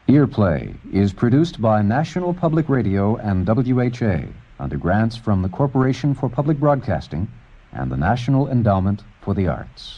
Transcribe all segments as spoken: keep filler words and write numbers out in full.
Earplay is produced by National Public Radio and W H A under grants from the Corporation for Public Broadcasting and the National Endowment for the Arts.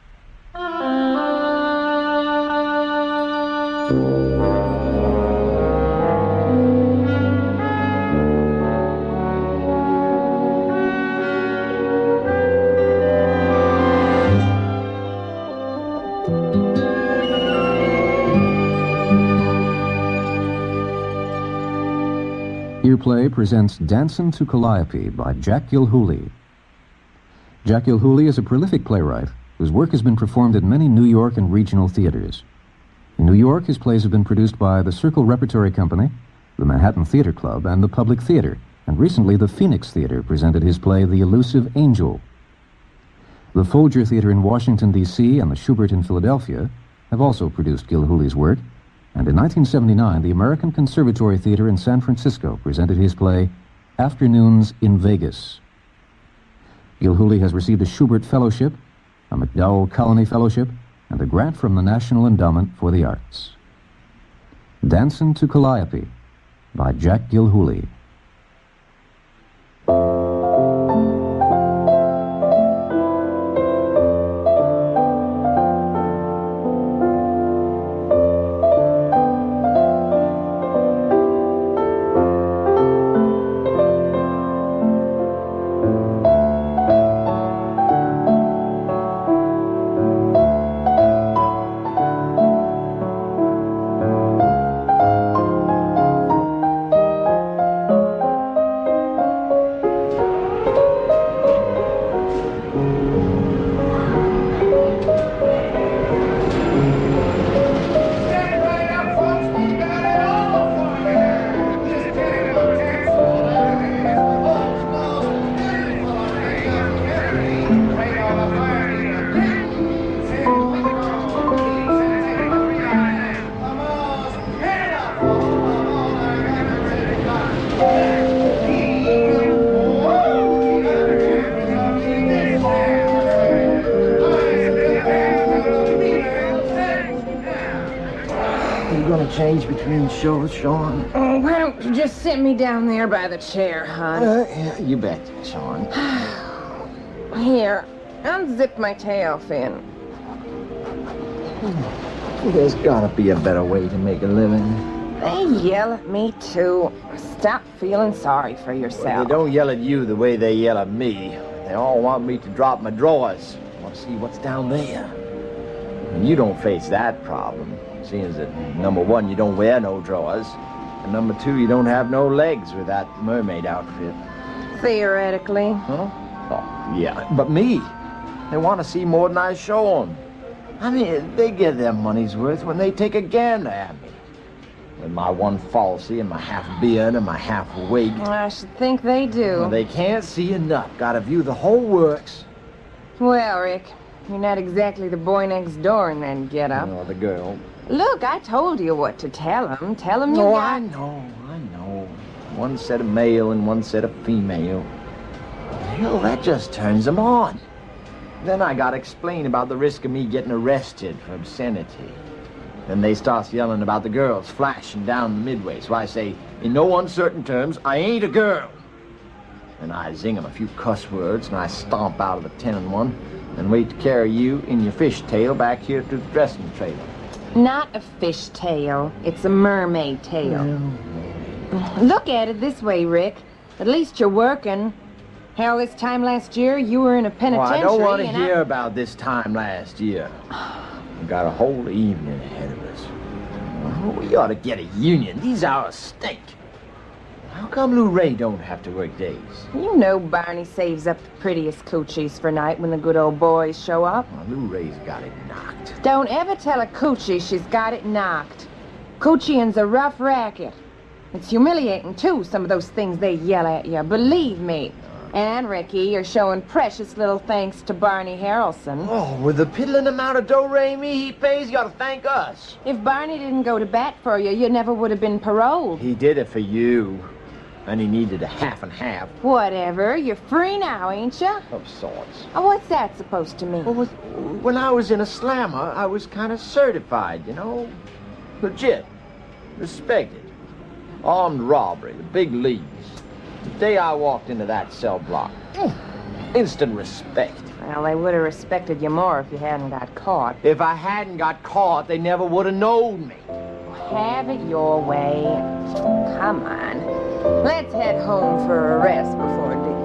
Earplay presents Dancin' to Calliope by Jack Gilhooly. Jack Gilhooly is a prolific playwright whose work has been performed in many New York and regional theaters. In New York, his plays have been produced by the Circle Repertory Company, the Manhattan Theater Club, and the Public Theater, and recently the Phoenix Theater presented his play The Elusive Angel. The Folger Theater in Washington, D C and the Schubert in Philadelphia have also produced Gilhooly's work, and in nineteen seventy-nine, the American Conservatory Theater in San Francisco presented his play Afternoons in Vegas. Gilhooly has received a Schubert Fellowship, a MacDowell Colony Fellowship, and a grant from the National Endowment for the Arts. Dancin' to Calliope by Jack Gilhooly. Change between shows, Sean? Oh, why don't you just sit me down there by the chair, hon? Uh, yeah, you bet, Sean. Here, unzip my tail fin. There's gotta be a better way to make a living. They yell at me, too. Stop feeling sorry for yourself. Well, they don't yell at you the way they yell at me. They all want me to drop my drawers. Want to see what's down there. And you don't face that problem. Seeing that, number one, you don't wear no drawers, and number two, you don't have no legs with that mermaid outfit. Theoretically. Huh? Oh, yeah. But me, they want to see more than I show them. I mean, they get their money's worth when they take a gander at me. With my one falsie and my half beard and my half wig. I should think they do. Well, they can't see enough. Gotta view the whole works. Well, Rick, you're not exactly the boy next door in that get-up. No, the girl. Look, I told you what to tell him. Tell him you No, got... I know, I know. One set of male and one set of female. Hell, that just turns them on. Then I gotta explain about the risk of me getting arrested for obscenity. Then they start yelling about the girls flashing down the midway. So I say, in no uncertain terms, I ain't a girl. And I zing them a few cuss words, and I stomp out of the ten and one, and wait to carry you in your fishtail back here to the dressing trailer. Not a fish tail. It's a mermaid tail. Look at it this way, Rick. At least you're working. Hell, this time last year, you were in a penitentiary. Well, I don't want to hear I... about this time last year. We've got a whole evening ahead of us. Well, we ought to get a union. These hours stink. How come Lou Ray don't have to work days? You know Barney saves up the prettiest coochies for night when the good old boys show up. Well, Lou Ray's got it knocked. Don't ever tell a coochie she's got it knocked. Coochieing's a rough racket. It's humiliating, too, some of those things they yell at you. Believe me. And, Ricky, you're showing precious little thanks to Barney Harrelson. Oh, with the piddling amount of do-re-mi he pays, you gotta thank us. If Barney didn't go to bat for you, you never would have been paroled. He did it for you. And he needed a half and half. Whatever. You're free now, ain't you? Of sorts. Oh, what's that supposed to mean? Well, with, when I was in a slammer, I was kind of certified, you know? Legit. Respected. Armed robbery, the big leagues. The day I walked into that cell block, instant respect. Well, they would have respected you more if you hadn't got caught. If I hadn't got caught, they never would have known me. Have it your way. Come on. Let's head home for a rest before dinner.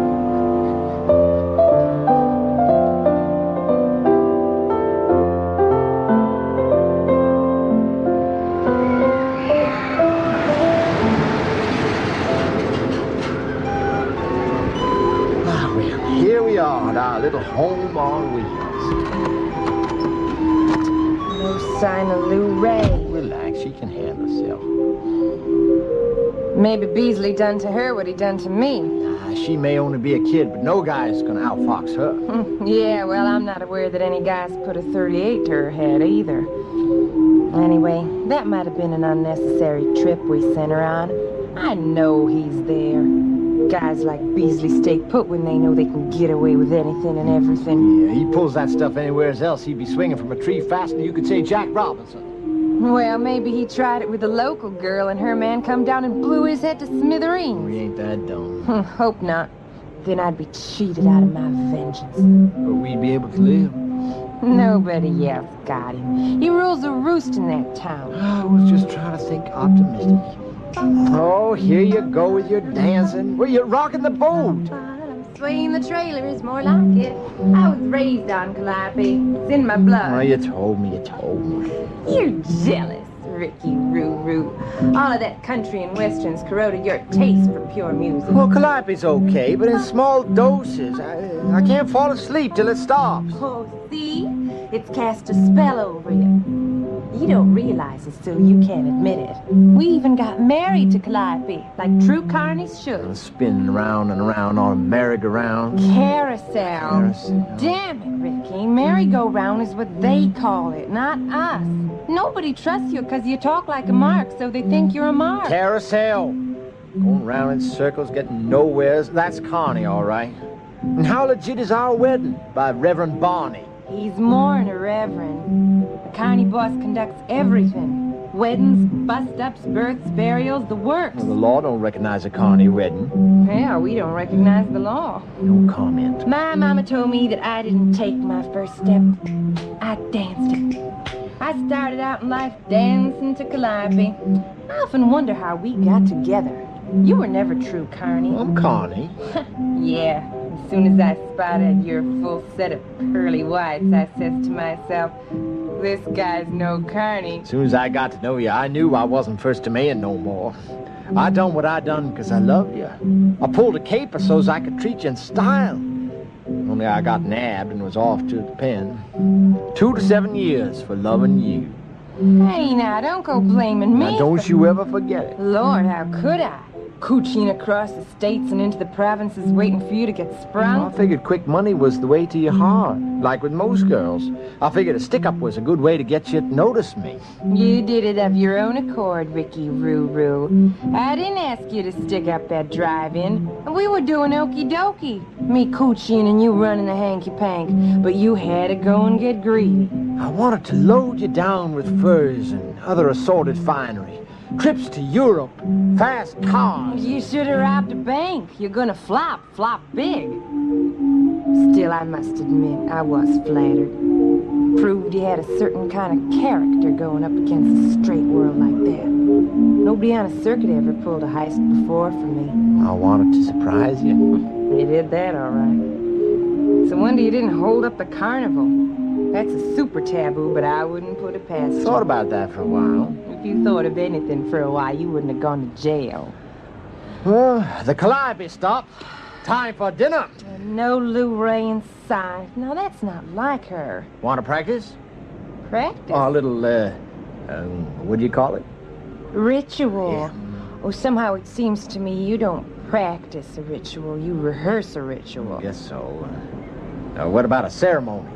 Here we are at our little home on wheels. No sign of Lou Ray. Relax, she can handle herself. Maybe Beasley done to her what he done to me. Ah, she may only be a kid, but no guy's gonna outfox her. Yeah, well, I'm not aware that any guys put a thirty-eight to her head either. Anyway, that might have been an unnecessary trip we sent her on. I know he's there. Guys like Beasley stay put when they know they can get away with anything and everything. Yeah, he pulls that stuff anywhere else. He'd be swinging from a tree faster than you could say Jack Robinson. Well, maybe he tried it with a local girl and her man come down and blew his head to smithereens. We ain't that dumb. Hope not. Then I'd be cheated out of my vengeance. But we'd be able to live. Nobody else got him. He rules the roost in that town. I was just trying to think optimistic. Oh, here you go with your dancing. Well, you're rocking the boat. Swaying the trailer is more like it. I was raised on Calliope. It's in my blood. Oh, you told me, you told me. You're jealous, Ricky Roo-Roo. All of that country and westerns corroded your taste for pure music. Well, Calliope's okay, but in small doses. I, I can't fall asleep till it stops. Oh, see? It's cast a spell over you. You don't realize it, so you can't admit it. We even got married to Calliope, like true carnies should. Spinning around and around on a merry-go-round. Carousel. Carousel. Damn it, Ricky. Merry-go-round is what they call it, not us. Nobody trusts you because you talk like a mark, so they think you're a mark. Carousel. Going round in circles, getting nowheres. That's Connie, all right. And how legit is our wedding by Reverend Barney? He's more than a reverend. The carny boss conducts everything. Weddings, bust-ups, births, burials, the works. Well, the law don't recognize a carny wedding. Yeah, we don't recognize the law. No comment. My mama told me that I didn't take my first step. I danced it. I started out in life dancing to Calliope. I often wonder how we got together. You were never true carny. I'm Connie. Yeah. As soon as I spotted your full set of pearly whites, I says to myself, this guy's no carny. As soon as I got to know you, I knew I wasn't first to man no more. I done what I done because I loved you. I pulled a caper so's I could treat you in style. Only I got nabbed and was off to the pen. Two to seven years for loving you. Hey, now, don't go blaming me. Now, don't you ever forget it. Lord, how could I? Cooching across the states and into the provinces waiting for you to get sprung. I figured quick money was the way to your heart, like with most girls. I figured a stick-up was a good way to get you to notice me. You did it of your own accord, Ricky Roo-Roo. I didn't ask you to stick up that drive-in. We were doing okie-dokie. Me cooching and you running the hanky-pank. But you had to go and get greedy. I wanted to load you down with furs and other assorted finery. Trips to Europe, fast cars. You should have robbed a bank. You're gonna flop, flop big. Still, I must admit, I was flattered. Proved you had a certain kind of character going up against a straight world like that. Nobody on a circuit ever pulled a heist before for me. I wanted to surprise you. You did that all right. It's a wonder you didn't hold up the carnival. That's a super taboo, but I wouldn't put it past you. Thought about that for a while. If you thought of anything for a while, you wouldn't have gone to jail. Well, the Calliope stopped. Time for dinner. No Lou Ray in sight. Now, that's not like her. Want to practice? Practice? Oh, a little, uh, um, what do you call it? Ritual. Yeah. Oh, somehow it seems to me you don't practice a ritual. You rehearse a ritual. I guess so. Uh, what about a ceremony?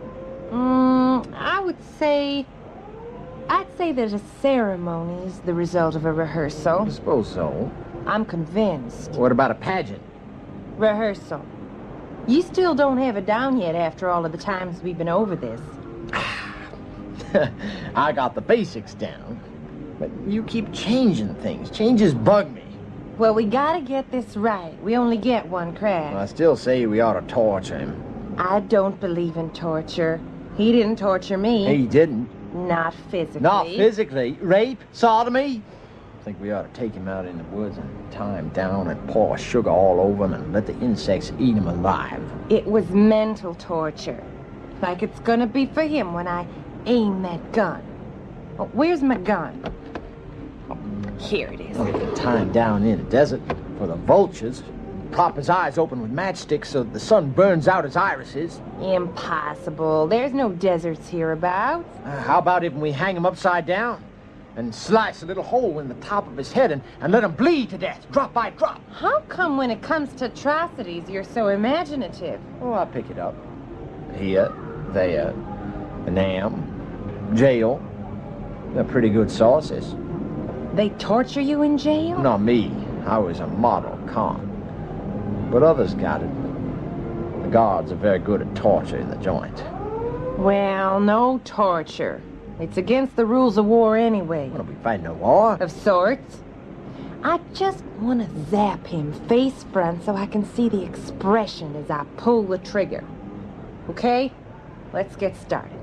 Mm, I would say... I'd say that a ceremony is the result of a rehearsal. I suppose so. I'm convinced. What about a pageant? Rehearsal. You still don't have it down yet after all of the times we've been over this. I got the basics down. But you keep changing things. Changes bug me. Well, we gotta get this right. We only get one crack. I still say we ought to torture him. I don't believe in torture. He didn't torture me. He didn't. Not physically. Not physically. Rape? Sodomy? I think we ought to take him out in the woods and tie him down and pour sugar all over him and let the insects eat him alive. It was mental torture. Like it's gonna be for him when I aim that gun. Oh, where's my gun? Oh, here it is. We can tie him down in the desert for the vultures. Prop his eyes open with matchsticks so the sun burns out his irises. Impossible. There's no deserts hereabouts. Uh, how about if we hang him upside down and slice a little hole in the top of his head and, and let him bleed to death, drop by drop? How come when it comes to atrocities you're so imaginative? Oh, I'll pick it up. Here, there, Nam, jail. They're pretty good sources. They torture you in jail? Not me. I was a model con. But others got it. The guards are very good at torture in the joint. Well, no torture. It's against the rules of war anyway. What, are we fighting a war? Of sorts. I just want to zap him face front so I can see the expression as I pull the trigger. Okay? Let's get started.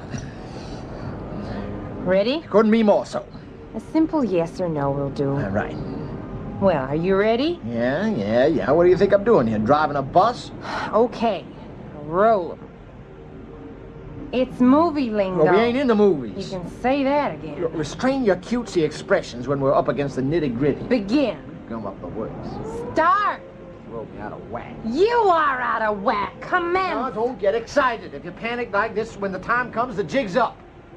Ready? Couldn't be more so. A simple yes or no will do. All right. Well, are you ready? Yeah, yeah, yeah. What do you think I'm doing here? Driving a bus? Okay. Roll 'em. It's movie lingo. Well, we ain't in the You movies. can say that again. Look, restrain your cutesy expressions when we're up against the nitty-gritty. Begin. Come up the works. Start. Throw me out of whack. You are out of whack. Commence. Now, don't get excited. If you panic like this, when the time comes, the jig's up.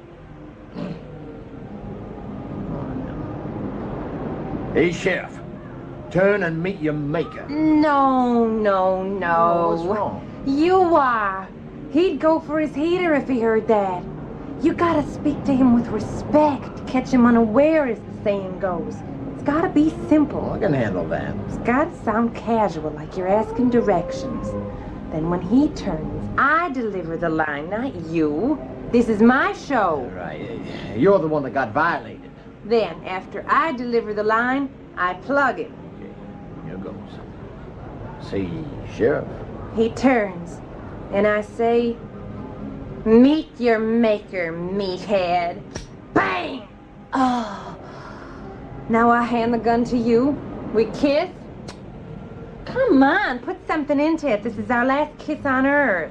Hey, Sheriff. Turn and meet your maker. No, no, no. What's wrong? You are. He'd go for his heater if he heard that. You gotta speak to him with respect. Catch him unaware, as the saying goes. It's gotta be Well, simple. I can handle that. It's gotta sound casual, like you're asking directions. Then when he turns, I deliver the line, not you. This is my show. Right. You're the one that got violated. Then, after I deliver the line, I plug him. Okay, here goes. Say, Sheriff. He turns, and I say, meet your maker, meathead. Bang! Oh. Now I hand the gun to you. We kiss. Come on, put something into it. This is our last kiss on Earth.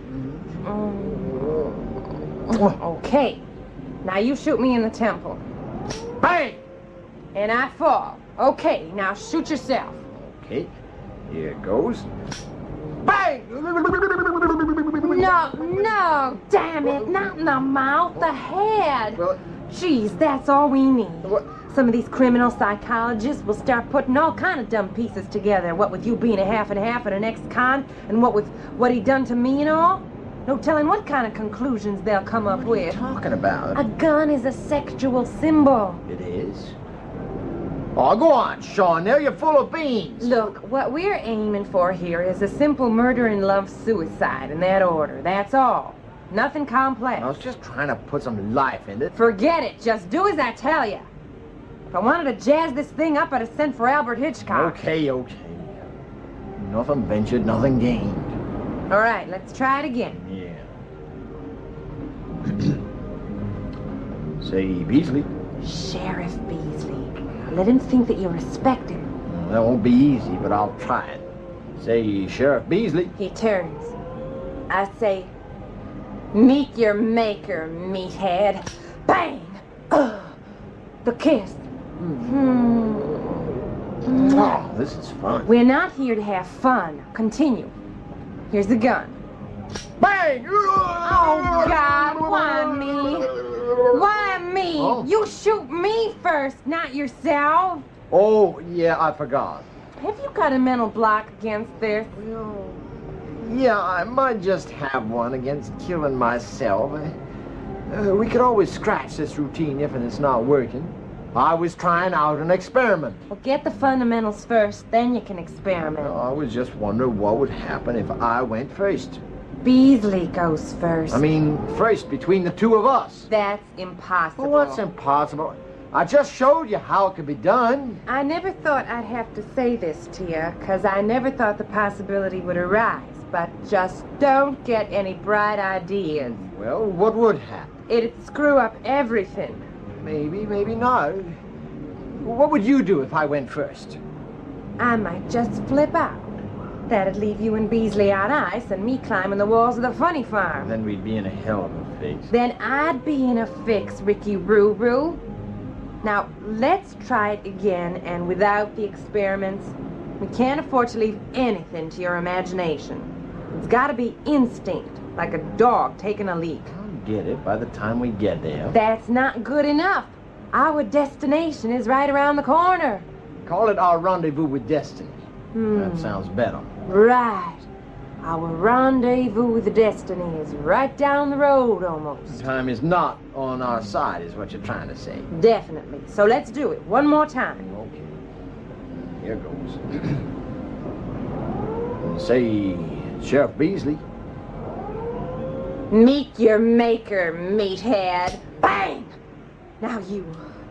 Mm. Okay. Now you shoot me in the temple. Bang! And I fall. Okay, now shoot yourself. Okay, here goes. Bang! No, no, damn it, not in the mouth, the head. Well, Jeez, that's all we need. what? Some of these criminal psychologists will start putting all kind of dumb pieces together. What with you being a half and half and an ex-con, and what with what he done to me and all. No telling what kind of conclusions they'll come up What are you with. talking about? A gun is a sexual symbol. It is? Oh, go on, Sean. There you're full of beans. Look, what we're aiming for here is a simple murder and love suicide in that order. That's all. Nothing complex. I was just trying to put some life in it. Forget it. Just do as I tell you. If I wanted to jazz this thing up, I'd have sent for Albert Hitchcock. Okay, okay. Nothing ventured, nothing gained. All right, let's try it again. Yeah. Say, Beasley. Sheriff Beasley. Let him think that you respect him. Well, that won't be easy, but I'll try it. Say, Sheriff Beasley. He turns. I say, meet your maker, meathead. Bang! Ugh. The kiss. Hmm. Oh, this is fun. We're not here to have fun. Continue. Here's the gun. Bang! Oh, God, why me? Why me? Oh. You shoot me first, not yourself. Oh, yeah, I forgot. Have you got a mental block against this? Well, yeah, I might just have one against killing myself. Uh, we could always scratch this routine if it's not working. I was trying out an experiment. Well, get the fundamentals first, then you can experiment. I was just wondering what would happen if I went first. Beasley goes first. I mean, first between the two of us. That's impossible. Well, what's impossible? I just showed you how it could be done. I never thought I'd have to say this to you, because I never thought the possibility would arise. But just don't get any bright ideas. Well, what would happen? It'd screw up everything. Maybe, maybe not. What would you do if I went first? I might just flip out. That'd leave you and Beasley on ice and me climbing the walls of the funny farm. Then we'd be in a hell of a fix. Then I'd be in a fix, Ricky Roo-Roo. Now, let's try it again, and without the experiments. We can't afford to leave anything to your imagination. It's gotta be instinct, like a dog taking a leak. I'll get it by the time we get there. That's not good enough. Our destination is right around the corner. Call it our rendezvous with destiny. Hmm. That sounds better. Right. Our rendezvous with destiny is right down the road, almost. Time is not on our side, is what you're trying to say. Definitely. So let's do it one more time. Okay. Here goes. Say, Sheriff Beasley. Meet your maker, meathead. Bang! Now you.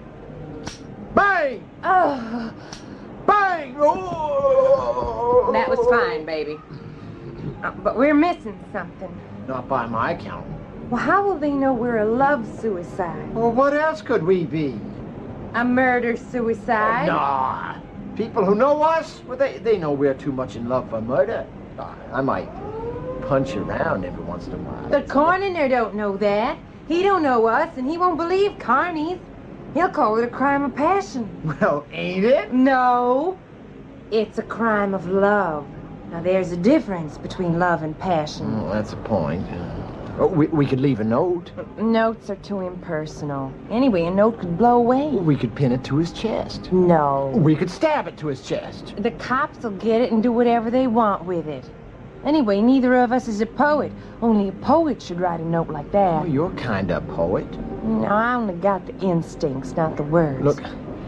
Bang! Oh, Bang! Oh! that was fine, baby. Uh, but we're missing something. Not by my count. Well, how will they know we're a love suicide? Well, what else could we be? A murder suicide? Nah. People who know us, well, they, they know we're too much in love for murder. Uh, I might punch around every once in a while. The coroner don't know that. He don't know us, and he won't believe Carney's. He'll call it a crime of passion. Well, ain't it? No, it's a crime of love. Now, there's a difference between love and passion. Oh, that's a point. Oh, we, we could leave a note. Notes are too impersonal. Anyway, a note could blow away. We could pin it to his chest. No. We could stab it to his chest. The cops will get it and do whatever they want with it. Anyway, neither of us is a poet. Only a poet should write a note like that. Oh, you're kind of poet. No, I only got the instincts, not the words. Look,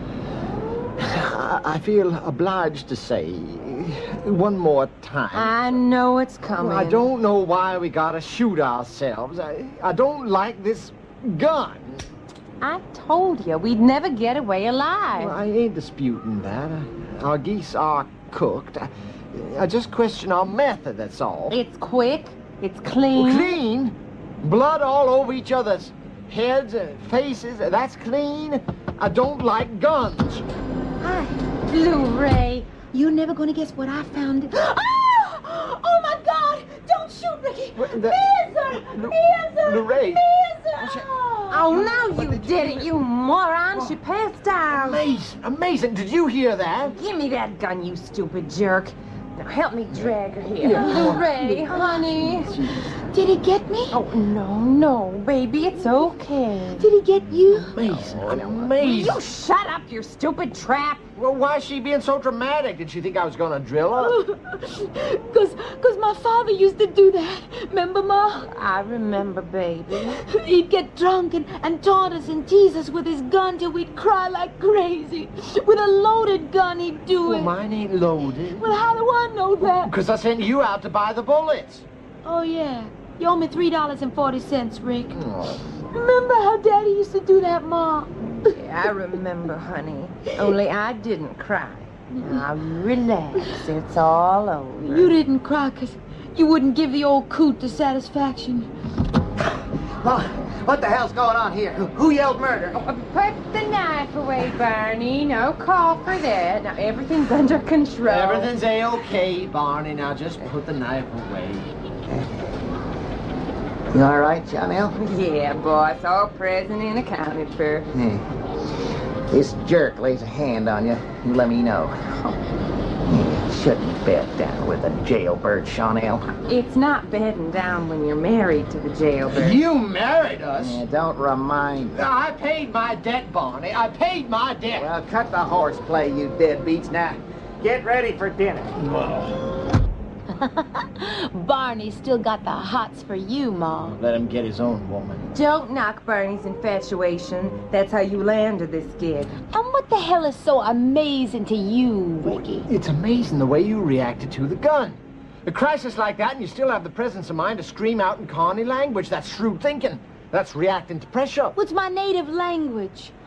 I, I feel obliged to say one more time. I know it's coming. Well, I don't know why we gotta shoot ourselves. I, I don't like this gun. I told you we'd never get away alive. Well, I ain't disputing that. Our geese are cooked. I, I just question our method, that's all. It's quick. It's clean. Well, clean? Blood all over each other's heads and faces. That's clean. I don't like guns. Hi, Blu-ray. You're never gonna guess what I found. Ah! Oh my God! Don't shoot, Ricky! What, the- Miser! Lu- Miser! Lorraine. Miser! Oh, now you did it, you moron. She passed out. Amazing, amazing. Did you hear that? Give me that gun, you stupid jerk. Now help me drag her here. Yeah. Blu-ray, honey. Did he get me? Oh, no, no, baby. It's okay. Did he get you? Amazing, Will amazing. you shut up, you stupid trap? Well, why is she being so dramatic? Did she think I was gonna drill her? Cause, cause my father used to do that. Remember, Ma? I remember, baby. He'd get drunk and, and taunt us and tease us with his gun till we'd cry like crazy. With a loaded gun, he'd do Well, it. mine ain't loaded. Well, how do I know that? Because I sent you out to buy the bullets. Oh, yeah. You owe me three dollars and forty cents, Rick. Oh. Remember how Daddy used to do that, Ma? Yeah, I remember, honey. Only I didn't cry. Now, relax. It's all over. You didn't cry because you wouldn't give the old coot the satisfaction. Well, what the hell's going on here? Who, who yelled murder? Uh, Put the knife away, Barney. No call for that. Now, everything's under control. Everything's A-okay, Barney. Now just put the knife away. You all right, John L? Yeah, boss. All present and accounted for. Yeah. This jerk lays a hand on you, you let me know. You shouldn't bed down with a jailbird, Chanel. It's not bedding down when you're married to the jailbird. You married us? Yeah, don't remind me. I paid my debt, Barney. I paid my debt. Well, cut the horseplay, you deadbeats. Now, get ready for dinner. Barney's still got the hots for you, Ma. Let him get his own woman. Don't knock Barney's infatuation. That's how you landed this gig. And what the hell is so amazing to you, Ricky? It's amazing the way you reacted to the gun. A crisis like that and you still have the presence of mind to scream out in Carney language. That's shrewd thinking. That's reacting to pressure. What's my native language?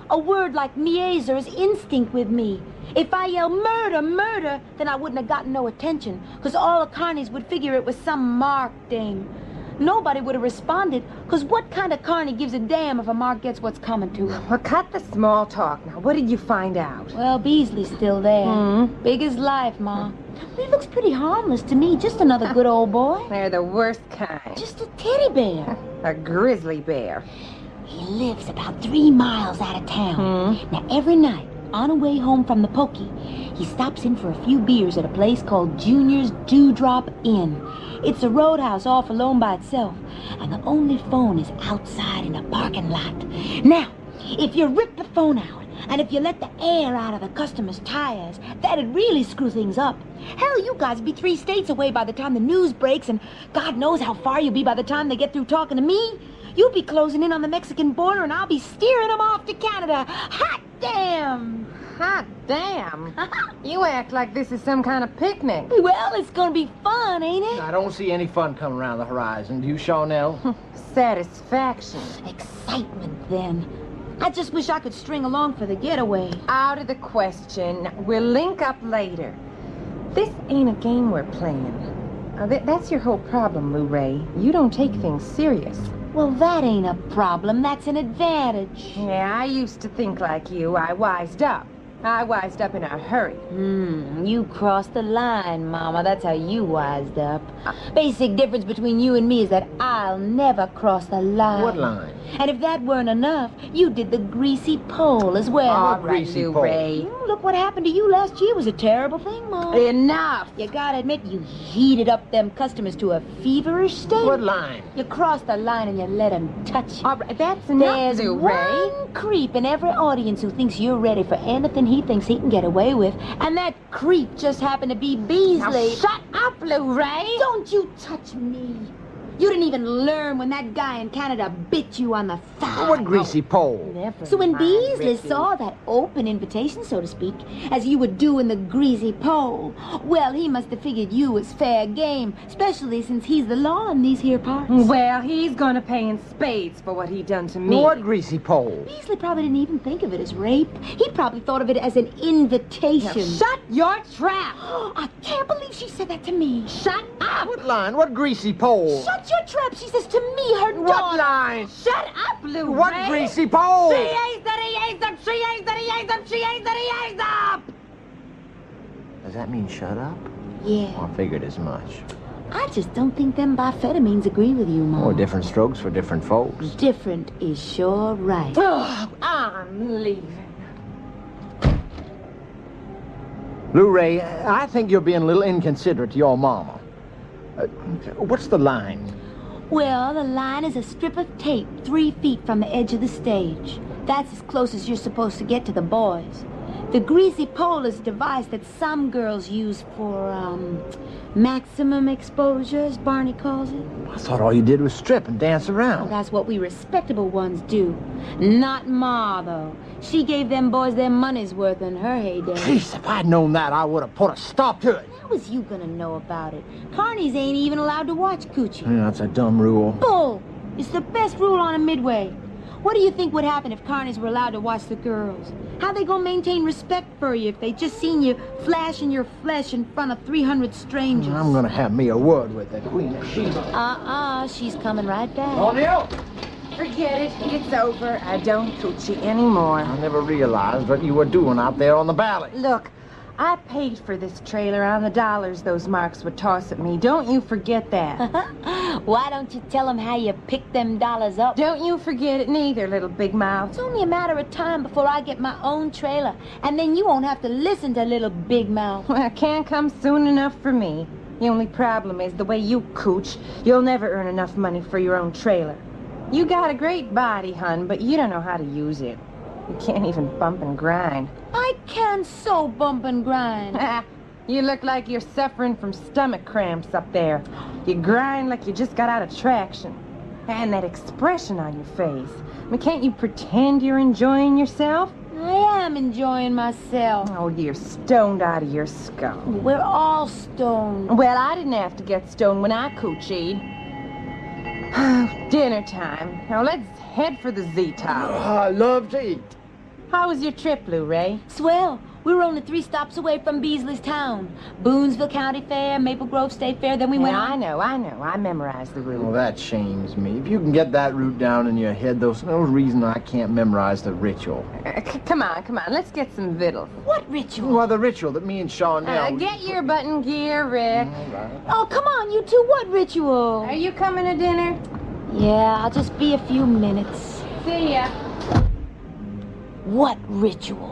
A word like Mieser is instinct with me. If I yell murder, murder, then I wouldn't have gotten no attention, because all the carnies would figure it was some Mark dame. Nobody would have responded, because what kind of carny gives a damn if a Mark gets what's coming to him? Well, cut the small talk now. What did you find out? Well, Beasley's still there. Hmm? Big as life, Ma. He looks pretty harmless to me, just another good old boy. They're the worst kind. Just a teddy bear. A grizzly bear. He lives about three miles out of town. Hmm? Now, every night, on the way home from the pokey, he stops in for a few beers at a place called Junior's Dewdrop Inn. It's a roadhouse off alone by itself, and the only phone is outside in a parking lot. Now, if you rip the phone out, and if you let the air out of the customers' tires, that'd really screw things up. Hell, you guys would be three states away by the time the news breaks, and God knows how far you'll be by the time they get through talking to me. You'll be closing in on the Mexican border, and I'll be steering them off to Canada. Hot damn! Hot damn. You act like this is some kind of picnic. Well, it's gonna be fun, ain't it? I don't see any fun coming around the horizon. Do you, Charnel? Satisfaction. Excitement, then. I just wish I could string along for the getaway. Out of the question. We'll link up later. This ain't a game we're playing. Uh, th- that's your whole problem, Lou Ray. You don't take things serious. Well, that ain't a problem. That's an advantage. Yeah, I used to think like you. I wised up. I wised up in a hurry. Hmm, you crossed the line, Mama. That's how you wised up. Basic difference between you and me is that I'll never cross the line. What line? And if that weren't enough, you did the greasy pole as well. Ah, All right, greasy Lou pole. Ray. Mm, Look what happened to you last year was a terrible thing, Mom. Enough. You gotta admit, you heated up them customers to a feverish state. What line? You crossed the line and you let them touch you. All right, that's enough, There's Lou Ray. one creep in every audience who thinks you're ready for anything he thinks he can get away with. And that creep just happened to be Now Beasley. shut up, Lou Ray. Don't you touch me. You didn't even learn when that guy in Canada bit you on the thigh. What greasy pole? Never So when mind, Beasley Ricky. saw that open invitation, so to speak, as you would do in the greasy pole, well, he must have figured you was fair game, especially since he's the law in these here parts. Well, he's gonna pay in spades for what he done to me. What greasy pole? Beasley probably didn't even think of it as rape. He probably thought of it as an invitation. Now shut your trap. I can't believe she said that to me. Shut up. What line? What greasy pole? Shut your trap, she says to me, her What daughter. line? Shut up, Lou What Ray. greasy pole? She ain't that he ain't up. She ain't that he ain't up. She ain't that he ain't up. Does that mean shut up? Yeah, I figured as much. I just don't think them bifetamines agree with you, Mom. Or different strokes for different folks. Different is sure right. Oh, I'm leaving. Lou Ray, I think you're being a little inconsiderate to your mama. Uh, what's the line? Well, the line is a strip of tape three feet from the edge of the stage. That's as close as you're supposed to get to the boys. The greasy pole is a device that some girls use for, um, maximum exposure, as Barney calls it. I thought all you did was strip and dance Well, around. that's what we respectable ones do. Not Ma, though. She gave them boys their money's worth in her heyday. Jeez, if I'd known that, I would have put a stop to it. How was you gonna know about it? Carnies ain't even allowed to watch coochie. Yeah, that's a dumb rule. Bull! It's the best rule on a midway. What do you think would happen if carnies were allowed to watch the girls? How they gonna maintain respect for you if they just seen you flashing your flesh in front of three hundred strangers? I'm gonna have me a word with the Queen of Sheba. Uh-uh, she's coming right back. O'Neill! Forget it. It's over. I don't coochie anymore. I never realized what you were doing out there on the valley. Look, I paid for this trailer on the dollars those marks would toss at me. Don't you forget that. Why don't you tell them how you picked them dollars up? Don't you forget it neither, little big mouth. It's only a matter of time before I get my own trailer, and then you won't have to listen to little Big Mouth. Well, it can't come soon enough for me. The only problem is the way you cooch, you'll never earn enough money for your own trailer. You got a great body, hun, but you don't know how to use it. You can't even bump and grind. I can so bump and grind. You look like you're suffering from stomach cramps up there. You grind like you just got out of traction. And that expression on your face. I mean, can't you pretend you're enjoying yourself? I am enjoying myself. Oh, you're stoned out of your skull. We're all stoned. Well, I didn't have to get stoned when I coochied. Dinner time. Now let's head for the Z-Tower. I love to eat. How was your trip, Lou Ray? Swell. We were only three stops away from Beasley's town. Boonesville County Fair, Maple Grove State Fair, then we Yeah, went I on. know, I know. I memorized the route. Well, that shames me. If you can get that route down in your head, there's no reason I can't memorize the ritual. Uh, c- come on, come on. Let's get some victuals. What ritual? Well, the ritual that me and Charnel... Uh, get your button gear, Rick. Oh, come on, you two. What ritual? Are you coming to dinner? Yeah, I'll just be a few minutes. See ya. What ritual?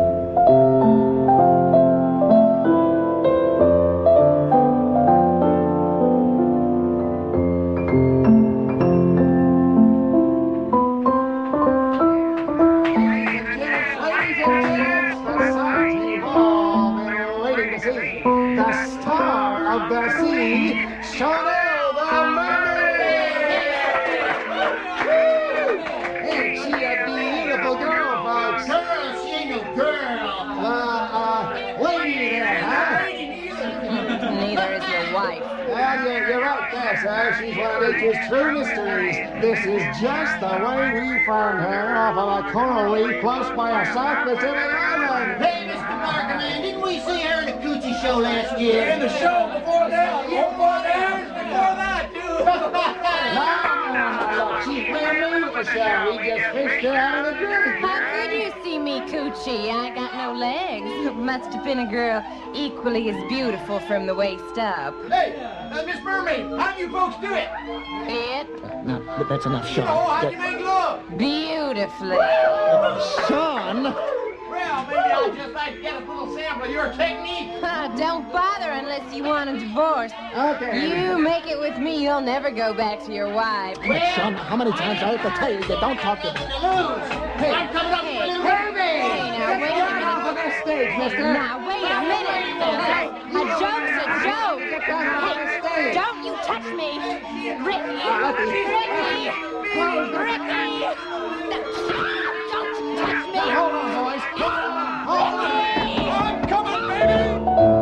The star of the sea, Chanel the mermaid! Ain't she a beautiful girl, folks? Girl, she ain't no girl. Uh, uh, lady there, huh? Neither is your wife. Well, you're, you're right there, sir. She's one of nature's true mysteries. This is just the way we found her off of a coral reef close by a South Pacific island. Hey, Mister Barkerman, didn't we see her in the Coochie show last year? And the show before that, before that, before that, dude. No, no, no, she ran me the show. We just fished her out of the drink. How could you see me, Coochie? I got no legs. Must have been a girl equally as beautiful from the waist up. Hey, uh, Miss Mermaid, how do you folks do it? It No, but that's enough, Oh, Sean. how do you make love? beautifully. Sean? Well, maybe I'll just like to get a little sample of your technique. Don't bother unless you want a divorce. Okay. You make it with me, you'll never go back to your wife. Sean, how many times I have to tell you that don't talk to me? Hey, I'm coming up Hey, with a little hey, now wait a Get minute. off of that stage, mister. Now wait a minute. A joke's a joke. Hey, don't you touch me, Ricky. Ricky. Ricky. Don't touch me. Hold on, boys. Hold on. Hold on. Ricky. I'm coming, baby.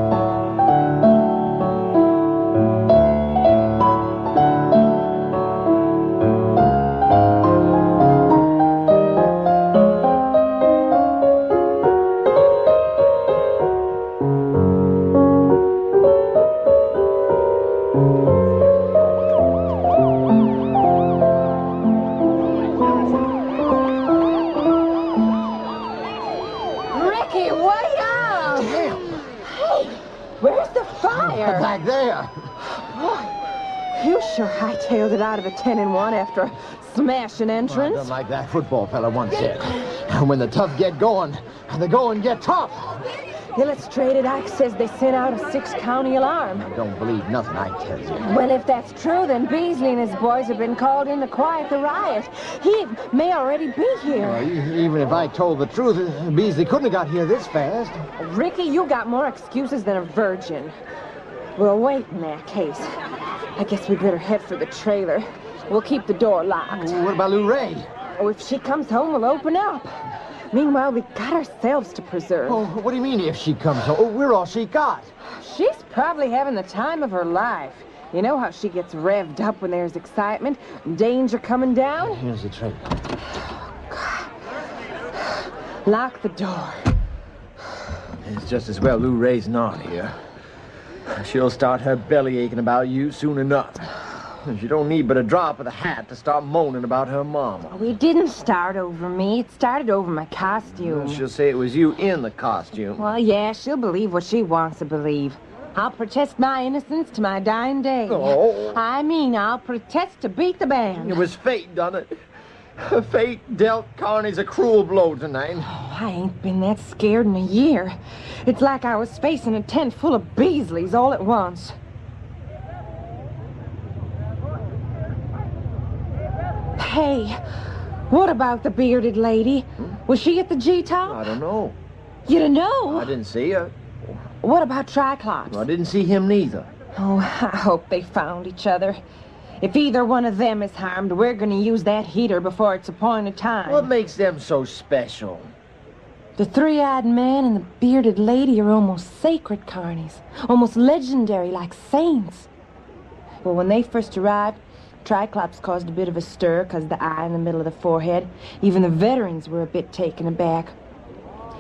Ricky, wait up. Damn. Where's the fire? Back there. You sure hightailed it out of a ten and one after a smashing I entrance. done like that football fella once said. When the tough get going, the going get tough. Illustrated Ike says they sent out a six-county alarm. Don't believe nothing I tell you. Well, if that's true, then Beasley and his boys have been called in to quiet the riot. He may already be here. Well, e- even if I told the truth, Beasley couldn't have got here this fast. Ricky, you got more excuses than a virgin. Well, wait in that case. I guess we better head for the trailer. We'll keep the door locked. What about Lou Ray? Oh, if she comes home, we'll open up. Meanwhile, we got ourselves to preserve. Oh, what do you mean if she comes home? Oh, we're all she got. She's probably having the time of her life. You know how she gets revved up when there's excitement, danger coming down? Here's the trailer. Lock the door. It's just as well Lou Ray's not here. She'll start her belly aching about you soon enough. She don't need but a drop of the hat to start moaning about her mama. We didn't start over me. It started over my costume. She'll say it was you in the costume. Well, yeah, she'll believe what she wants to believe. I'll protest my innocence to my dying day. Oh. I mean, I'll protest to beat the band. It was fate done it. Fate dealt Carney's a cruel blow tonight. I ain't been that scared in a year. It's like I was facing a tent full of Beasleys all at once. Hey, what about the bearded lady? Was she at the G-top? I don't know. You don't know? I didn't see her. What about Triclops? I didn't see him neither. Oh, I hope they found each other. If either one of them is harmed, we're going to use that heater before it's appointed time. What makes them so special? The three-eyed man and the bearded lady are almost sacred carnies, almost legendary, like saints. Well, when they first arrived, Triclops caused a bit of a stir because of the eye in the middle of the forehead. Even the veterans were a bit taken aback.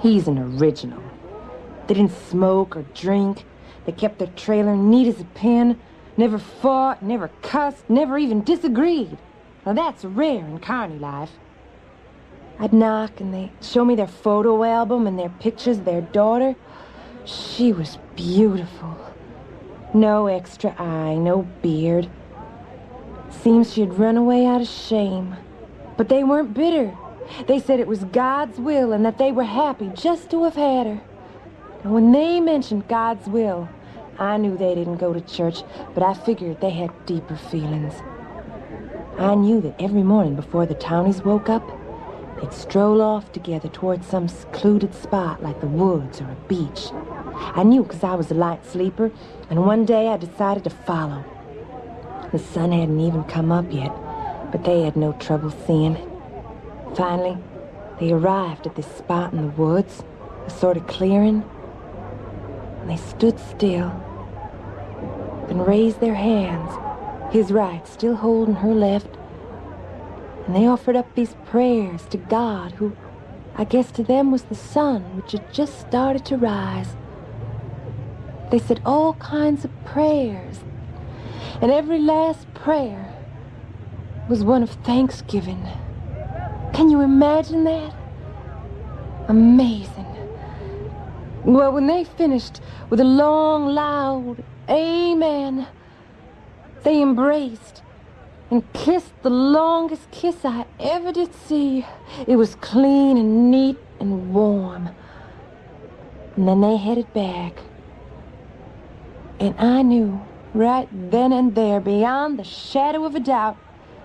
He's an original. They didn't smoke or drink. They kept their trailer neat as a pin. Never fought, never cussed, never even disagreed. Now that's rare in carny life. I'd knock and they'd show me their photo album and their pictures of their daughter. She was beautiful. No extra eye, no beard. Seems she'd run away out of shame. But they weren't bitter. They said it was God's will and that they were happy just to have had her. And when they mentioned God's will, I knew they didn't go to church, but I figured they had deeper feelings. I knew that every morning before the townies woke up, they'd stroll off together towards some secluded spot like the woods or a beach. I knew because I was a light sleeper, and one day I decided to follow. The sun hadn't even come up yet, but they had no trouble seeing it. Finally, they arrived at this spot in the woods, a sort of clearing, and they stood still, then raised their hands, his right still holding her left, and they offered up these prayers to God, who, I guess to them, was the sun, which had just started to rise. They said all kinds of prayers, and every last prayer was one of thanksgiving. Can you imagine that? Amazing. Well, when they finished with a long, loud amen, they embraced and kissed the longest kiss I ever did see. It was clean and neat and warm. And then they headed back. And I knew right then and there, beyond the shadow of a doubt,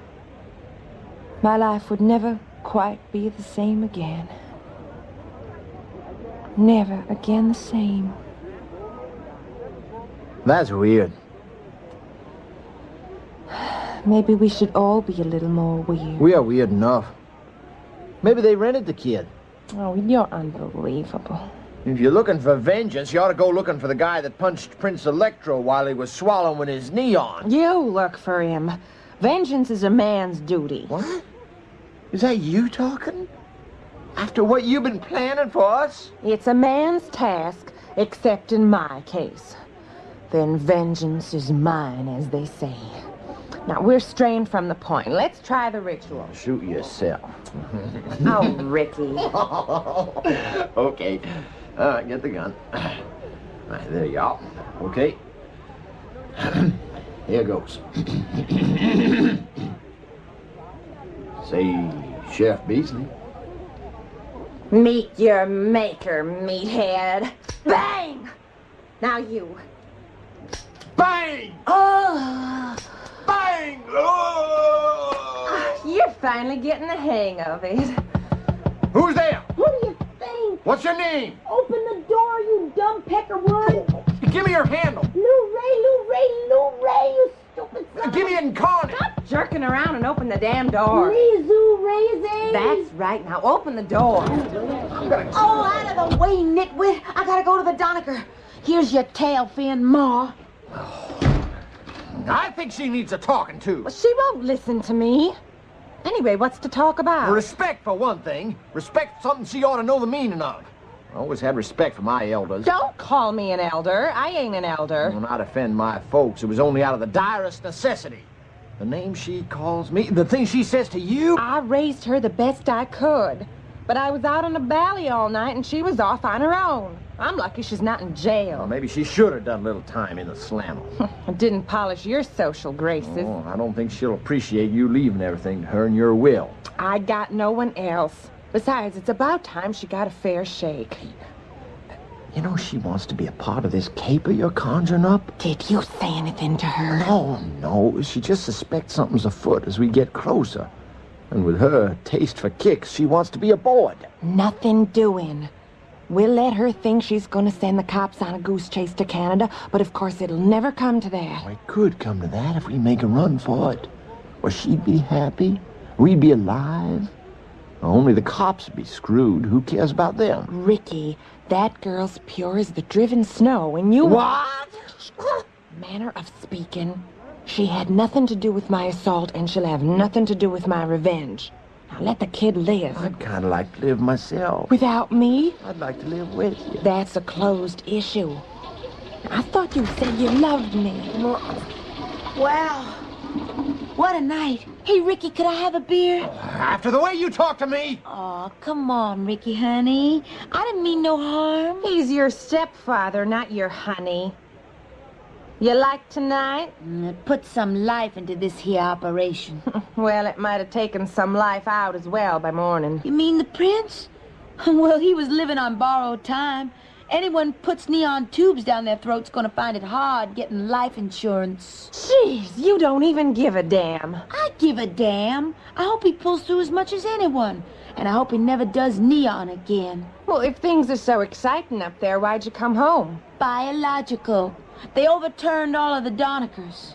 my life would never quite be the same again. Never again the same. That's weird. Maybe we should all be a little more weird. We are weird enough. Maybe they rented the kid. Oh, you're unbelievable. If you're looking for vengeance, you ought to go looking for the guy that punched Prince Electro while he was swallowing his neon. You look for him. Vengeance is a man's duty. What? Is that you talking? After what you've been planning for us? It's a man's task, except in my case. Then vengeance is mine, as they say. Now, we're straying from the point. Let's try the ritual. Shoot yourself. Oh, Ricky. Okay. All right, get the gun. All right, there you are. Okay. Here goes. Say, Chef Beasley. Meet your maker, meathead. Bang! Now you. Bang! Oh! Bang! Oh! You're finally getting the hang of it. Who's there? What do you think? What's your name? Open the door, you dumb peckerwood. Give me your handle. Lou Ray, Lou Ray, Lou Ray, you stupid son. Give me an incarnate. Stop jerking around and open the damn door. Rizu Razy. That's right. Now open the door. Oh, out of the way, nitwit. I gotta go to the Donecker. Here's your tail fin, Ma. I think she needs a talking to. Well, she won't listen to me. Anyway, what's to talk about? Respect, for one thing. Respect something she ought to know the meaning of. I always had respect for my elders. Don't call me an elder. I ain't an elder. Will not offend my folks. It was only out of the direst necessity. The name she calls me, the thing she says to you. I raised her the best I could. But I was out on the bally all night and she was off on her own. I'm lucky she's not in jail. Well, maybe she should have done a little time in the slammer. I didn't polish your social graces. Oh, I don't think she'll appreciate you leaving everything to her in your will. I got no one else. Besides, it's about time she got a fair shake. You know, she wants to be a part of this caper you're conjuring up. Did you say anything to her? No, no. She just suspects something's afoot as we get closer. And with her taste for kicks, she wants to be aboard. Nothing doing. We'll let her think she's gonna send the cops on a goose chase to Canada, but of course it'll never come to that. Well, it could come to that if we make a run for it. Well, she'd be happy. We'd be alive. Only the cops would be screwed. Who cares about them? Ricky, that girl's pure as the driven snow, and you... What? Manner of speaking. She had nothing to do with my assault, and she'll have nothing to do with my revenge. Now let the kid live. I'd kind of like to live myself. Without me? I'd like to live with you. That's a closed issue. I thought you said you loved me. Wow. What a night. Hey, Ricky, could I have a beer? After the way you talk to me. Oh, come on, Ricky, honey. I didn't mean no harm. He's your stepfather, not your honey. You like tonight? Mm, Put some life into this here operation. Well, it might have taken some life out as well by morning. You mean the prince? Well, he was living on borrowed time. Anyone puts neon tubes down their throat's gonna find it hard getting life insurance. Jeez, you don't even give a damn. I give a damn. I hope he pulls through as much as anyone. And I hope he never does neon again. Well, if things are so exciting up there, why'd you come home? Biological. They overturned all of the Donikers.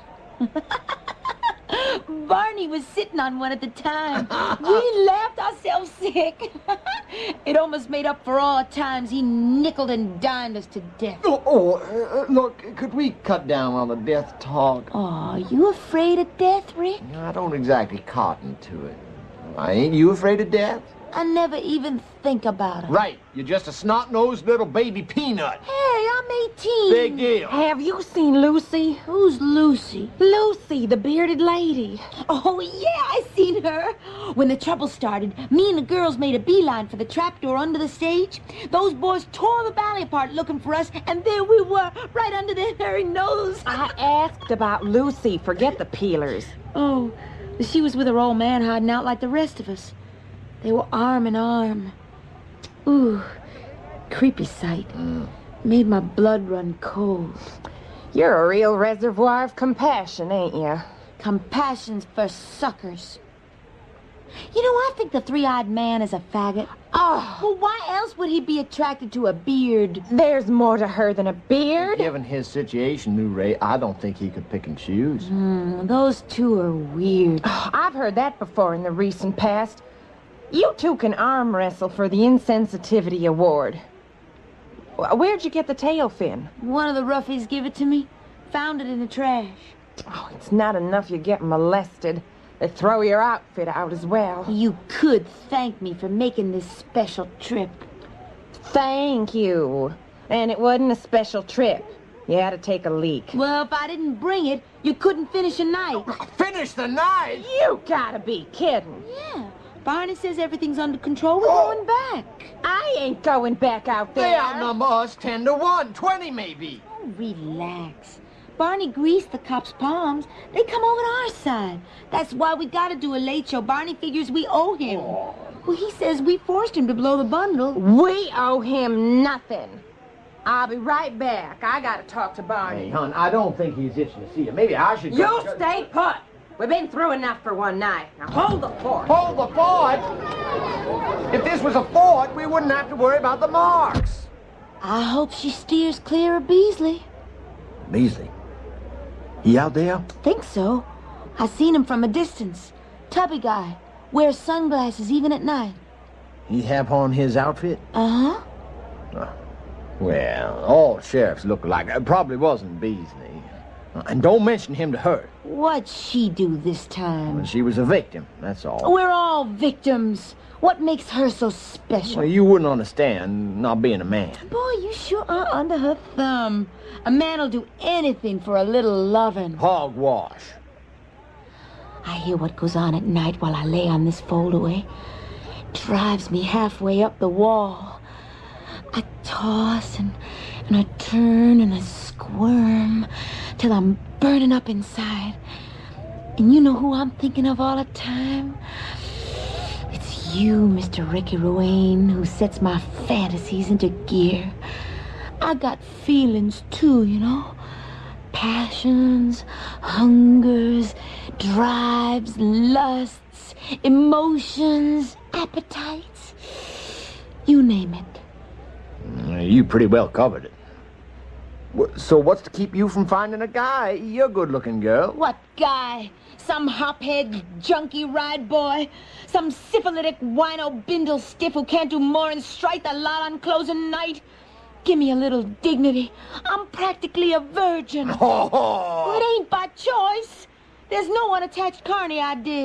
Barney was sitting on one at the time. We laughed ourselves sick. It almost made up for all the times he nickeled and dimed us to death. Oh, oh uh, look, could we cut down on the death talk? Oh, you afraid of death, Rick? I don't exactly cotton to it. I ain't you afraid of death? I never even think about it. Right. You're just a snot-nosed little baby peanut. Hey, I'm eighteen. Big deal. Have you seen Lucy? Who's Lucy? Lucy, the bearded lady. Oh, yeah, I seen her. When the trouble started, me and the girls made a beeline for the trapdoor under the stage. Those boys tore the valley apart looking for us, and there we were, right under their hairy nose. I asked about Lucy. Forget the peelers. Oh, she was with her old man hiding out like the rest of us. They were arm in arm. Ooh, creepy sight. Mm. Made my blood run cold. You're a real reservoir of compassion, ain't you? Compassion's for suckers. You know, I think the three-eyed man is a faggot. Oh, Well, why else would he be attracted to a beard? there's more to her than a beard. Given his situation, New Ray, I don't think he could pick and choose. Hmm, those two are weird. I've heard that before in the recent past. You two can arm wrestle for the Insensitivity Award. Wh- Where'd you get the tail fin? One of the roughies gave it to me. Found it in the trash. Oh, it's not enough you get molested. They throw your outfit out as well. You could thank me for making this special trip. Thank you. And it wasn't a special trip. You had to take a leak. Well, if I didn't bring it, you couldn't finish a night. Finish the night! You gotta be kidding. Yeah. Barney says everything's under control. We're Oh. going back. I ain't going back out They there. outnumber us ten to one, twenty maybe. Oh, relax. Barney greased the cops' palms. They come over to our side. That's why we gotta do a late show. Barney figures we owe him. Well, he says we forced him to blow the bundle. We owe him nothing. I'll be right back. I gotta talk to Barney. Hey, hon, I don't think he's itching to see you. Maybe I should You go... stay put. We've been through enough for one night. Now hold the fort. Hold the fort! If this was a fort, we wouldn't have to worry about the marks. I hope she steers clear of Beasley. Beasley? He out there? Think so. I seen him from a distance. Tubby guy. Wears sunglasses even at night. He have on his outfit? Uh-huh. Well, all sheriffs look alike. It probably wasn't Beasley. Uh, And don't mention him to her. What'd she do this time? She was a victim, that's all. We're all victims. What makes her so special? Well, you wouldn't understand, not being a man. Boy, you sure are under her thumb. A man'll do anything for a little lovin'. Hogwash. I hear what goes on at night while I lay on this foldaway. Drives me halfway up the wall. I toss and, and I turn and I squirm till I'm burning up inside. And you know who I'm thinking of all the time? It's you, Mister Ricky Ruane, who sets my fantasies into gear. I got feelings too, you know. Passions, hungers, drives, lusts, emotions, appetites. You name it. Mm, You pretty well covered it. Wh- So what's to keep you from finding a guy? You're a good-looking girl. What guy? Some hophead, junkie ride boy? Some syphilitic wino bindle stiff who can't do more than strike the lot on closing night? Give me a little dignity. I'm practically a virgin. Oh, It ain't by choice. There's no unattached carny I dig.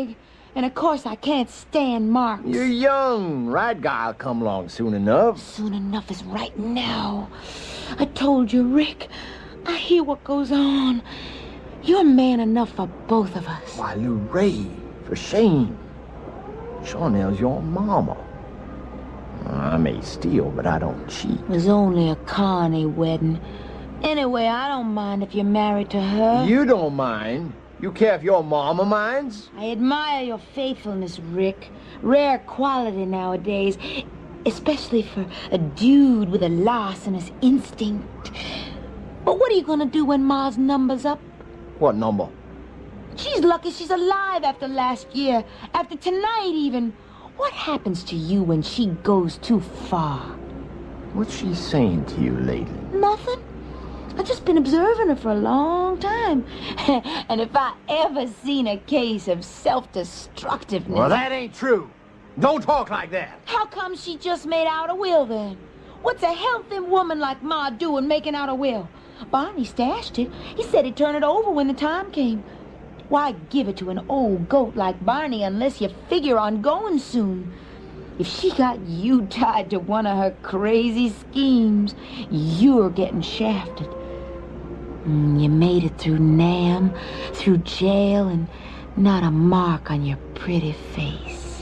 And of course I can't stand Marks. You're young. Right guy'll come along soon enough. Soon enough is right now. I told you, Rick. I hear what goes on. You're man enough for both of us. Why, Lou Ray, for shame. Chanel's your mama. I may steal, but I don't cheat. It was only a Connie wedding. Anyway, I don't mind if you're married to her. You don't mind. You care if your mama minds? I admire your faithfulness, Rick. Rare quality nowadays. Especially for a dude with a larcenous instinct. But what are you gonna do when Ma's number's up? What number? She's lucky she's alive after last year. After tonight, even. What happens to you when she goes too far? What's she saying to you lately? Nothing. I've just been observing her for a long time. And if I ever seen a case of self-destructiveness... Well, that ain't true. Don't talk like that. How come she just made out a will, then? What's a healthy woman like Ma doing making out a will? Barney stashed it. He said he'd turn it over when the time came. Why give it to an old goat like Barney unless you figure on going soon? If she got you tied to one of her crazy schemes, you're getting shafted. Mm, you made it through Nam, through jail, and not a mark on your pretty face.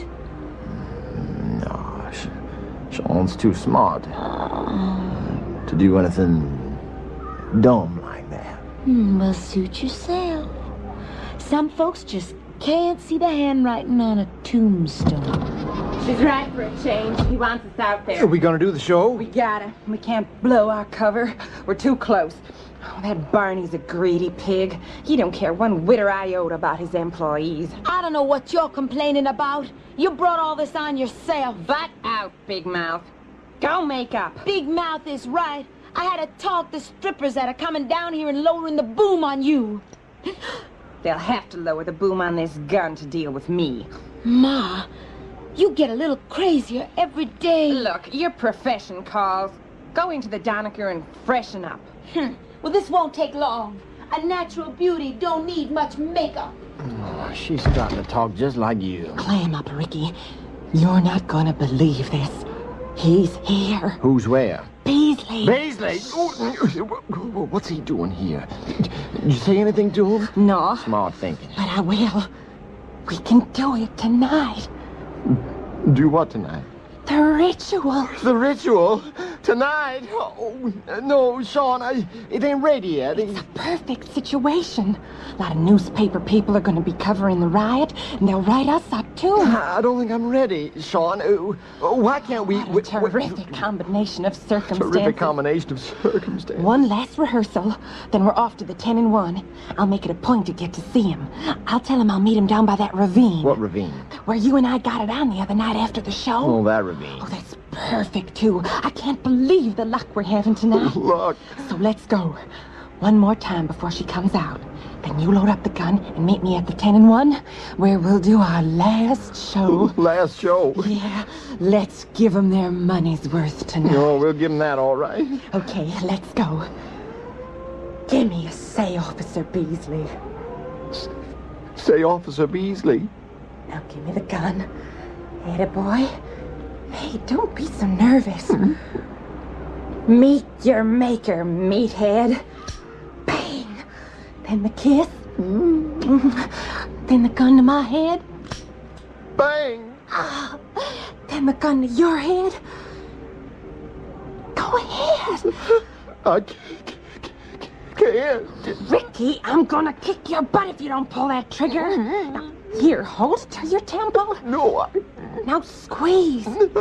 No, Sean's too smart Oh. to do anything dumb like that. Mm, well, suit yourself. Some folks just can't see the handwriting on a tombstone. She's right for a change. He wants us out there. Are we gonna do the show? We gotta. We can't blow our cover. We're too close. Oh, that Barney's a greedy pig. He don't care one whit or iota about his employees. I don't know what you're complaining about. You brought all this on yourself. Butt out, Big Mouth. Go make up. Big Mouth is right. I had to talk the strippers that are coming down here and lowering the boom on you. They'll have to lower the boom on this gun to deal with me. Ma, you get a little crazier every day. Look, your profession calls. Go into the Donecker and freshen up. Hmm. Well, this won't take long. A natural beauty don't need much makeup. Oh, she's starting to talk just like you. Clam up, Ricky. You're not gonna believe this. He's here. Who's where? Beasley. Beasley? Oh, what's he doing here? Did you say anything to him? No. Smart thinking. But I will. We can do it tonight. Do what tonight? The ritual. The ritual? Tonight? Oh, no, Sean, I, it ain't ready yet. It's a perfect situation. A lot of newspaper people are going to be covering the riot, and they'll write us up, too. I don't think I'm ready, Sean. Uh, why can't we... What a terrific combination of circumstances. Terrific combination of circumstances. One last rehearsal, then we're off to the ten and one. I'll make it a point to get to see him. I'll tell him I'll meet him down by that ravine. What ravine? Where you and I got it on the other night after the show. Oh, that ravine. Oh, that's perfect, too. I can't believe the luck we're having tonight. Luck. So let's go. One more time before she comes out. Then you load up the gun and meet me at the ten and one, where we'll do our last show. Last show? Yeah. Let's give them their money's worth tonight. Oh, we'll give them that, all right. Okay, let's go. Give me a say, Officer Beasley. Say, Officer Beasley. Now give me the gun. Atta boy. Hey, don't be so nervous. Meet your maker, meathead. Bang! Then the kiss. Then the gun to my head. Bang! Ah, then the gun to your head. Go ahead. I can't. Ricky, I'm gonna kick your butt if you don't pull that trigger. Now, here, hold it to your temple. No, I... Now squeeze.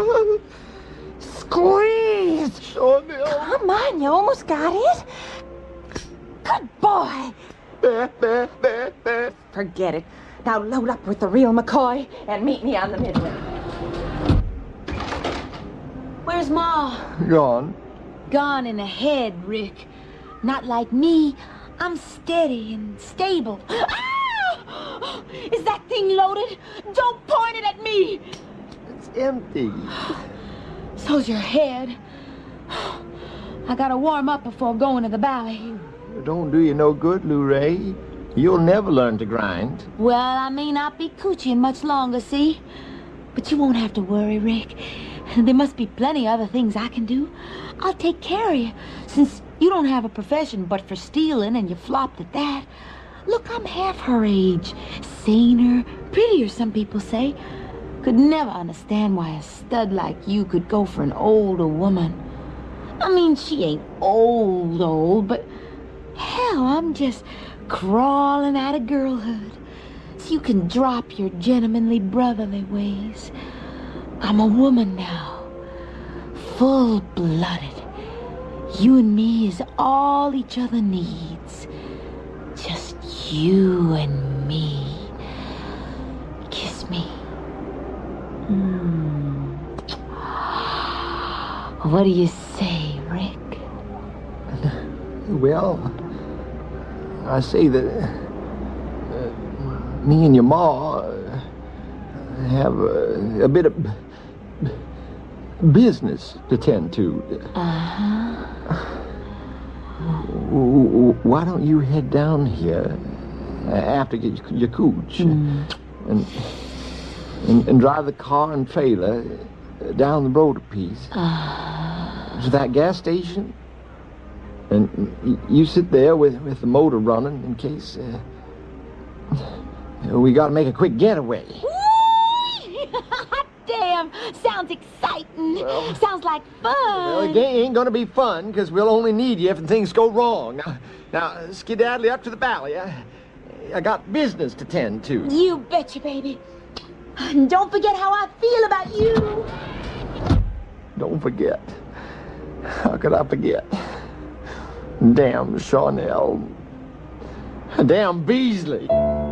Squeeze. Sean, no. Come on, you almost got it. Good boy. There, there, there, there. Forget it. Now load up with the real McCoy and meet me on the midway. Where's Ma? Gone. Gone in the head, Rick. Not like me. I'm steady and stable. Ah! Is that thing loaded? Don't point it at me! It's empty. So's your head. I gotta warm up before going to the ballet. It don't do you no good, Lou Ray. You'll never learn to grind. Well, I may not be coochieing much longer, see? But you won't have to worry, Rick. There must be plenty other things I can do. I'll take care of you, since you don't have a profession but for stealing and you flopped at that. Look, I'm half her age. Saner, prettier, some people say. Could never understand why a stud like you could go for an older woman. I mean, she ain't old, old, but hell, I'm just crawling out of girlhood. So you can drop your gentlemanly brotherly ways. I'm a woman now, full-blooded. You and me is all each other needs. Just you and me. Kiss me. Mm. What do you say, Rick? Well, I say that uh, me and your ma uh, have uh, a bit of business to tend to. Uh-huh. Why don't you head down here after you get your cooch mm. and, and and drive the car and trailer down the road a piece uh. to that gas station, and you sit there with with the motor running in case uh, we got to make a quick getaway. Damn, sounds exciting. Well, sounds like fun. Well, it ain't gonna be fun, because we'll only need you if things go wrong. Now, now skedaddle up to the valley. I, I got business to tend to. You betcha, baby. And don't forget how I feel about you. Don't forget. How could I forget? Damn Charnel. Damn Beasley.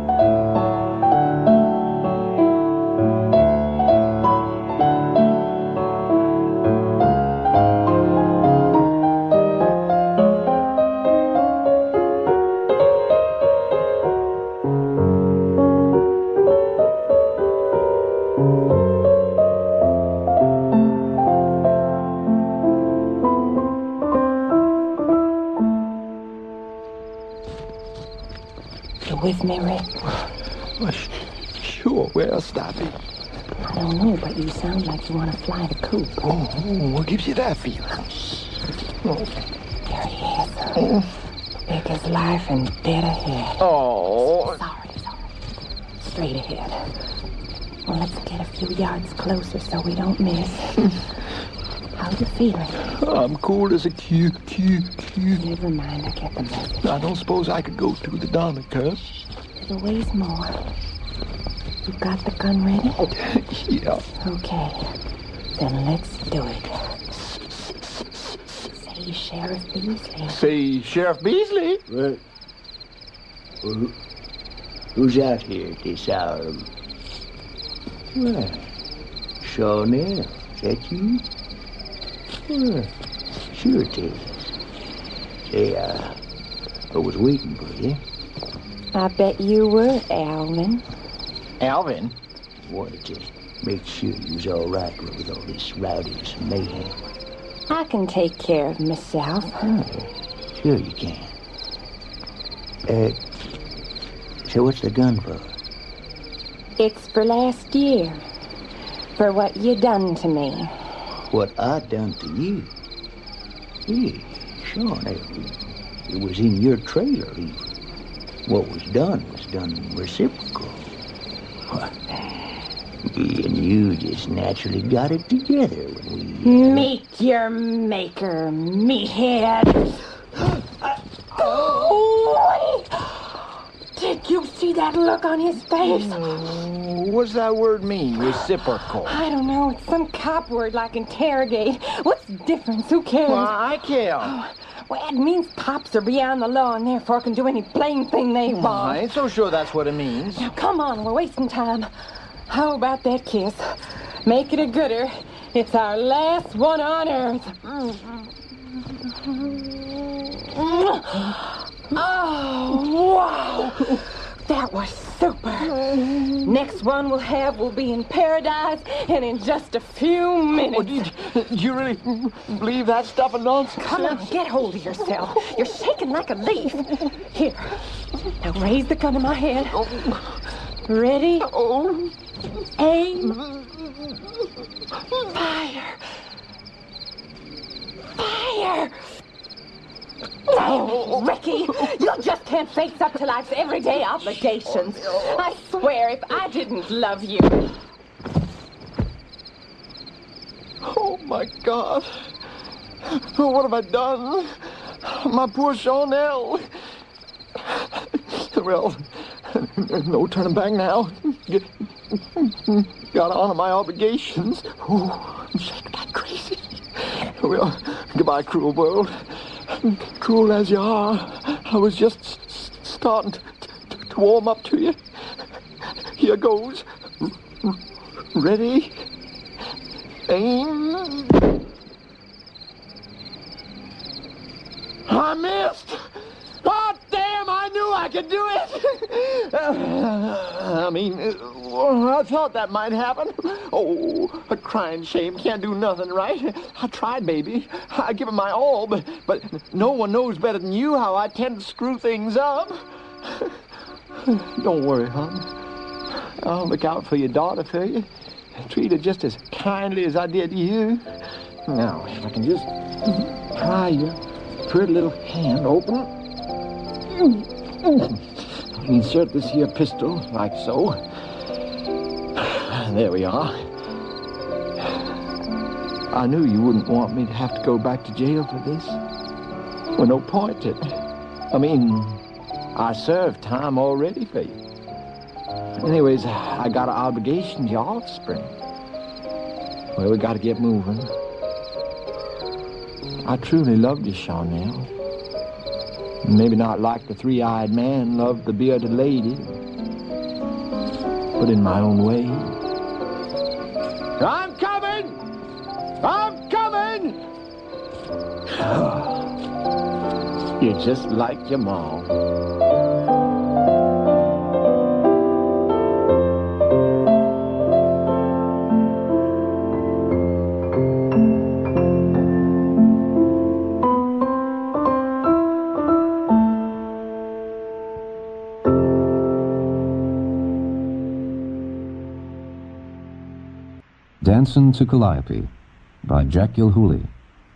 With me, Rick? Well, sh sure. Where else would I be? I don't know, but you sound like you want to fly the coop. Oh, oh, what gives you that feeling? Oh. There he is. Oh. Big as life and dead ahead. Oh. Sorry, sorry. Straight ahead. Well, let's get a few yards closer so we don't miss. How you feeling? I'm cold as a cue, cue, cue. Never mind, I get the message. I don't suppose I could go through the Donna curve. Little ways more. You got the gun ready? Yeah. Okay. Then let's do it. Say, Sheriff Beasley. Say, Sheriff Beasley? Well, who, who's out here at this hour? Well, Charnel, is that you? Well, sure it is. Say, uh, I was waiting for you. I bet you were, Alvin. Alvin? Wanted to make sure you was all right with all this rowdiness and mayhem. I can take care of myself. Oh, sure you can. Uh, so what's the gun for? It's for last year. For what you done to me. What I done to you? Yeah, sure. It, it was in your trailer, even. What was done was done reciprocal. Me and you just naturally got it together when we... Uh... Meet your maker, meathead. Oh, did you see that look on his face? Mm, what's that word mean, reciprocal? I don't know. It's some cop word like interrogate. What's the difference? Who cares? Well, I care. Oh, well, it means cops are beyond the law and therefore can do any plain thing they want. Well, I ain't so sure that's what it means. Now, come on. We're wasting time. How about that kiss? Make it a gooder. It's our last one on Earth. Oh, wow. That was super. Next one we'll have will be in paradise and in just a few minutes. Oh, do, you, do you really believe that stuff of nonsense? Come on, get hold of yourself. You're shaking like a leaf. Here, now raise the gun to my head. Ready? Oh. Aim. Fire. Fire. Oh, Ricky, you just can't face up to life's everyday obligations. I swear, if I didn't love you... Oh, my God. Oh, what have I done? My poor Chanel. Well, no turning back now. Got to honor my obligations. Oh, I'm shaking like crazy. Well, goodbye, cruel world. Cruel as you are, I was just s- starting to, to, to warm up to you. Here goes. R- ready? Aim. I missed! Oh, damn, I knew I could do it! I mean, I thought that might happen. Oh, a crying shame can't do nothing, right? I tried, baby. I give it my all, but, but no one knows better than you how I tend to screw things up. Don't worry, hon. I'll look out for your daughter for you. Treat her just as kindly as I did you. Now, if I can just pry your pretty little hand open. Insert this here pistol, like so. There we are. I knew you wouldn't want me to have to go back to jail for this. Well, no point to it. I mean, I served time already for you. Anyways, I got an obligation to your offspring. Well, we got to get moving. I truly loved you, Chanel. Maybe not like the three-eyed man loved the bearded lady, but in my own way. I'm coming! I'm coming! You're just like your mom. Dancin' to Calliope by Jack Gilhooly.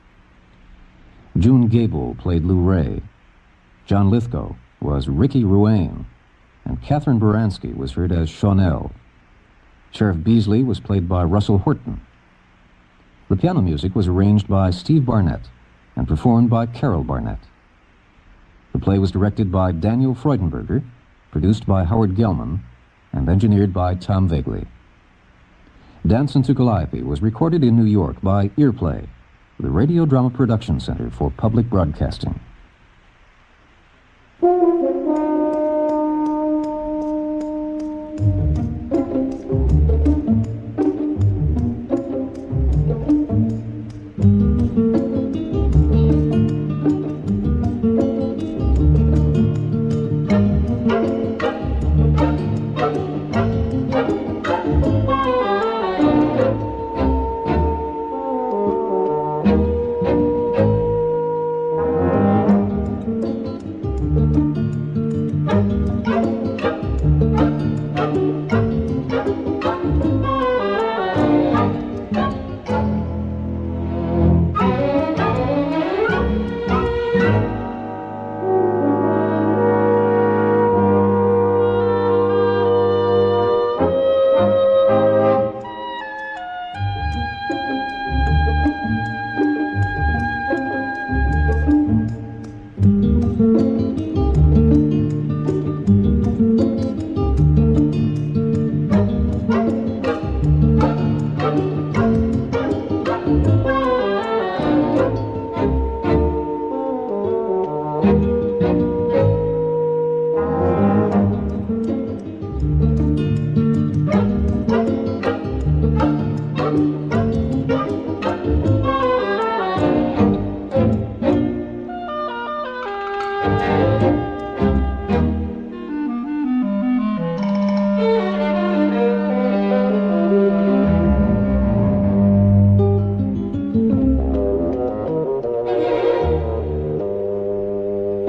June Gable played Lou Ray. John Lithgow was Ricky Ruane, and Catherine Baranski was heard as Chanel. Sheriff Beasley was played by Russell Horton. The piano music was arranged by Steve Barnett and performed by Carol Barnett. The play was directed by Daniel Freudenberger, produced by Howard Gelman, and engineered by Tom Vagley. Dancin' to Calliope was recorded in New York by Earplay, the Radio Drama Production Center for Public Broadcasting.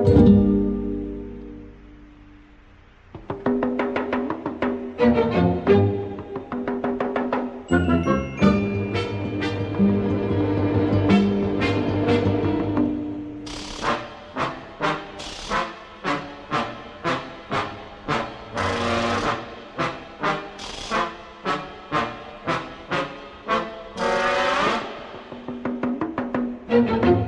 Thank you.